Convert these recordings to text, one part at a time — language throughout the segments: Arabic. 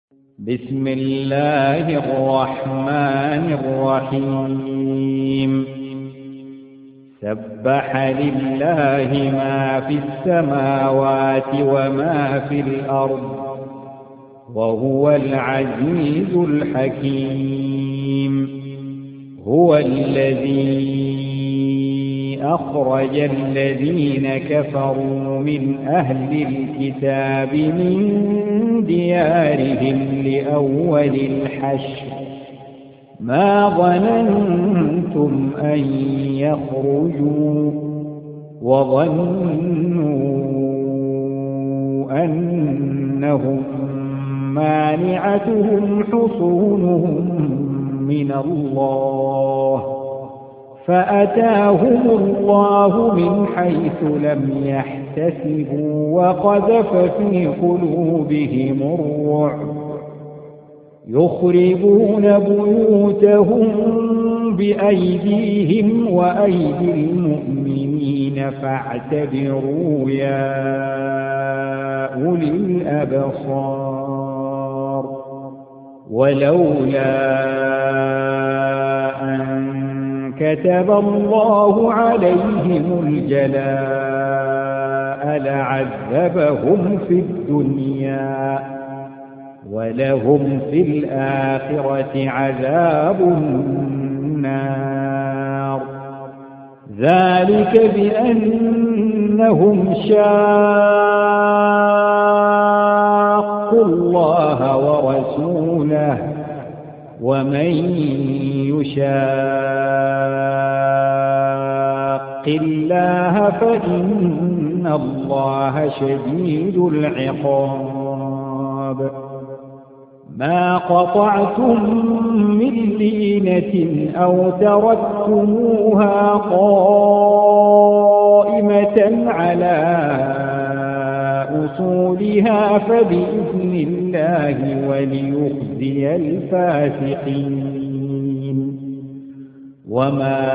بسم الله الرحمن الرحيم سبح لله ما في السماوات وما في الأرض وهو العزيز الحكيم هو الذي أخرج الذين كفروا من أهل الكتاب من ديارهم لأول الحشر ما ظننتم أن يخرجوا وظنوا أنهم مانعتهم حصونهم من الله فأتاهم الله من حيث لم يحتسبوا وقذف في قلوبهم الرعب يخربون بيوتهم بأيديهم وأيدي المؤمنين فاعتبروا يا أولي الأبصار ولولا أن كتب الله عليهم الجلاء لعذبهم في الدنيا ولهم في الآخرة عذاب النار ذلك بأنهم شاقوا الله ورسوله ومن يشاق الله فإن الله شديد العقاب ما قطعتم من لينة أو تركتموها قائمة على أصولها فبإذن الله وليخزي الفاسقين وما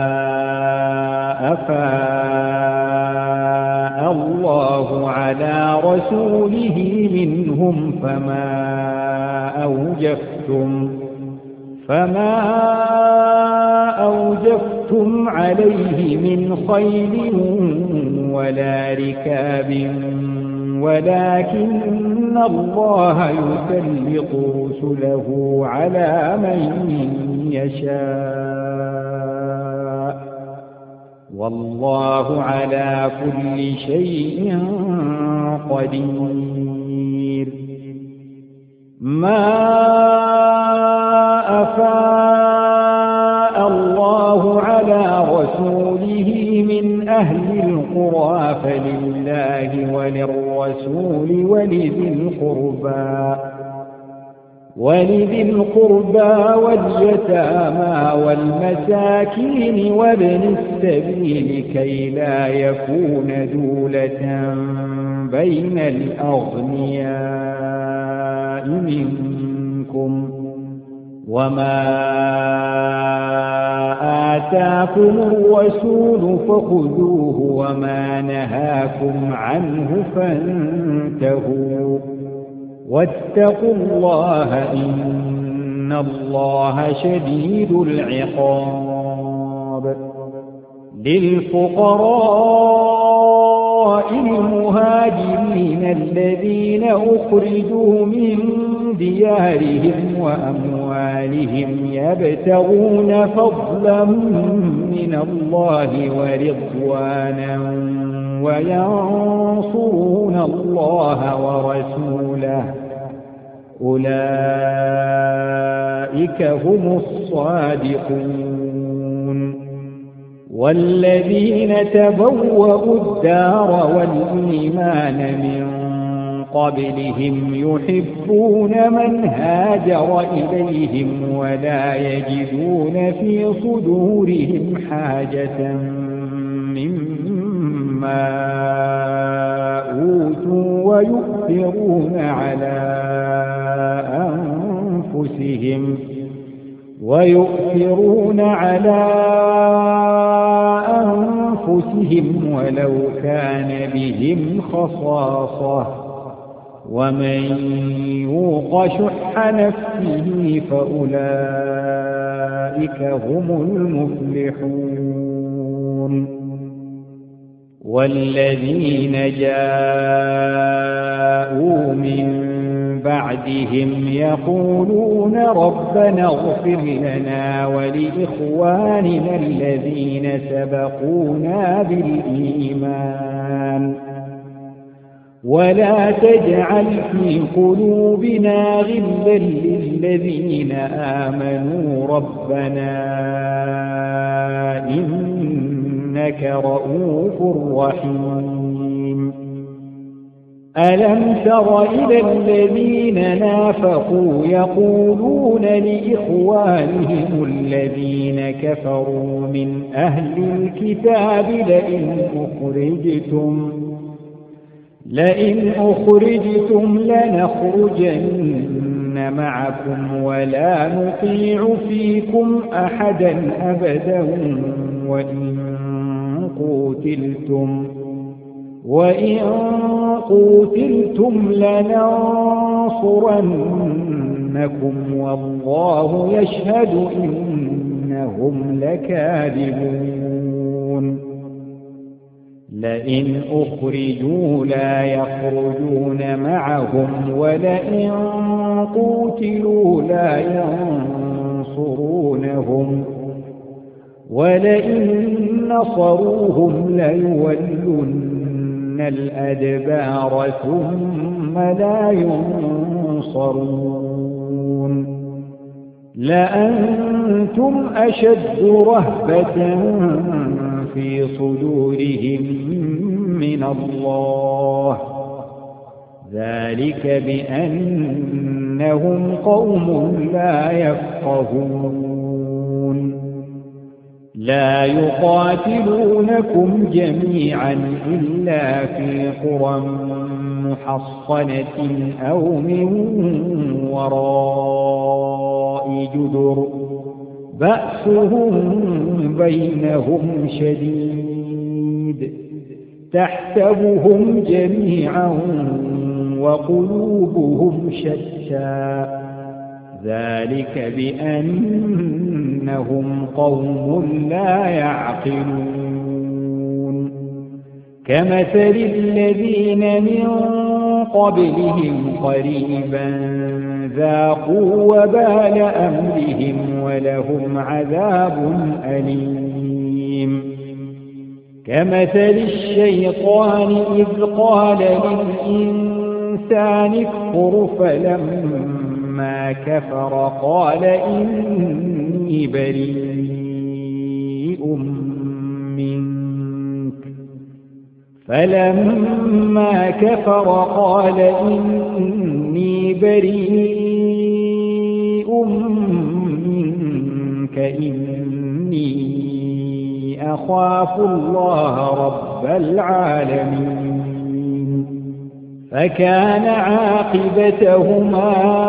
أفاء الله على رسوله منهم فما أوجفتم عليه من خيل ولا ركاب ولكن الله يسلط رسله على من يشاء والله على كل شيء قدير ما أفاء الله على رسوله من أهل القرى فلله وللرسول ولذي القربى واليتامى والمساكين وابن السبيل كي لا يكون دولة بين الأغنياء منكم وما آتاكم الرسول فخذوه وما نهاكم عنه فانتهوا واتقوا الله إن الله شديد العقاب للفقراء المهاجرين الذين أخرجوا من ديارهم وأموالهم يبتغون فضلا من الله ورضوانا وينصرون الله ورسوله أولئك هم الصادقون والذين تبوأوا الدار والإيمان من قبلهم يحبون من هاجر إليهم ولا يجدون في صدورهم حاجة مما أوتوا ويؤثرون على أنفسهم ولو كان بهم خصاصة ومن يوق شح نفسه فأولئك هم المفلحون والذين جاءوا من بعدهم يقولون ربنا اغفر لنا ولإخواننا الذين سبقونا بالإيمان ولا تجعل في قلوبنا غلا للذين آمنوا ربنا إنك رؤوف رحيم ألم تر إلى الذين نافقوا يقولون لإخوانهم الذين كفروا من أهل الكتاب لئن أخرجتم لنخرجن معكم ولا نطيع فيكم أحدا أبدا وإن قوتلتم لننصرنكم والله يشهد إنهم لكاذبون لئن أخرجوا لا يخرجون معهم ولئن قوتلوا لا ينصرونهم ولئن نصروهم ليولن الأدبار ثم لا ينصرون لأنتم أشد رهبة في صدورهم من الله ذلك بأنهم قوم لا يفقهون لا يقاتلونكم جميعا إلا في قرى محصنة أو من وراء جدر بأسهم بينهم شديد تحسبهم جميعا وقلوبهم شتى ذلك بأنهم قوم لا يعقلون كمثل الذين من قبلهم قريبا ذاقوا وبال أمرهم ولهم عذاب أليم كمثل الشيطان إذ قال للإنسان اكفر فلما كفر قال إني بريء منك فلما كفر قال إني بريء منك إني أخاف الله رب العالمين فكان عاقبتهما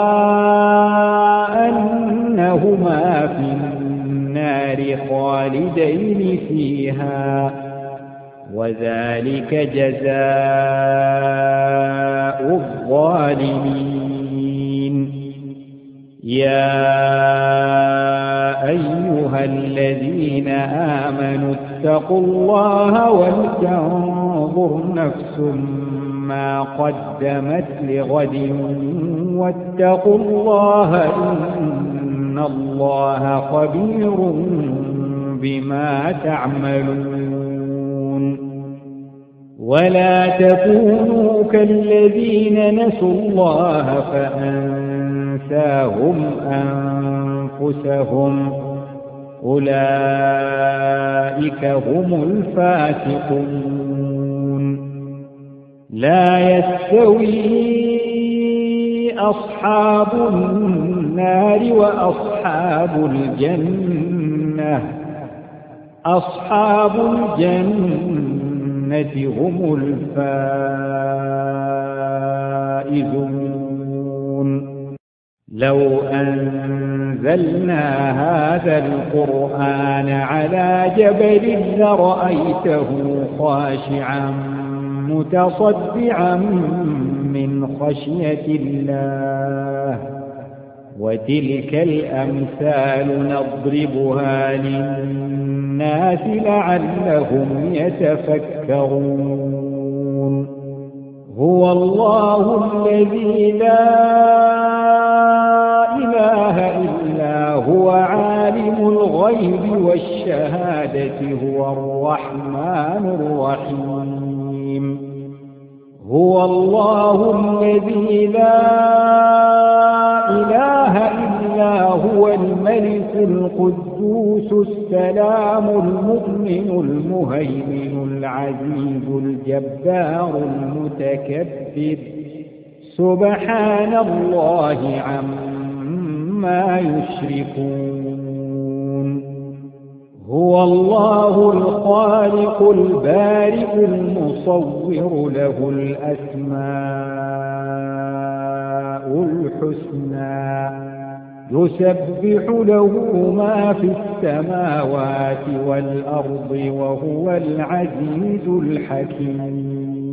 أنهما في النار خالدين فيها وذلك جزاء الظالمين يا أيها الذين آمنوا اتقوا الله ولتنظر نفس ما قدمت لغد واتقوا الله إن الله خبير بما تعملون ولا تكونوا كالذين نسوا الله فأنساهم أنفسهم أولئك هم الفاسقون لا يستوي أصحاب النار وأصحاب الجنة أصحاب الجنة هم الفائزون لو أنزلنا هذا القرآن على جبل لرأيته خاشعا متصدعا من خشية الله وتلك الأمثال نضربها للناس لعلهم يتفكرون هو الله الذي لا إله إلا هو عالم الغيب والشهادة هو الرحمن الرحيم هو الله الذي لا إله إلا هو الملك القدوس السلام المؤمن المهيمن العزيز الجبار المتكبر سبحان الله عما يشركون هو الله الخالق البارئ المصور له الأسماء الحسنى يسبح له ما في السماوات والأرض وهو العزيز الحكيم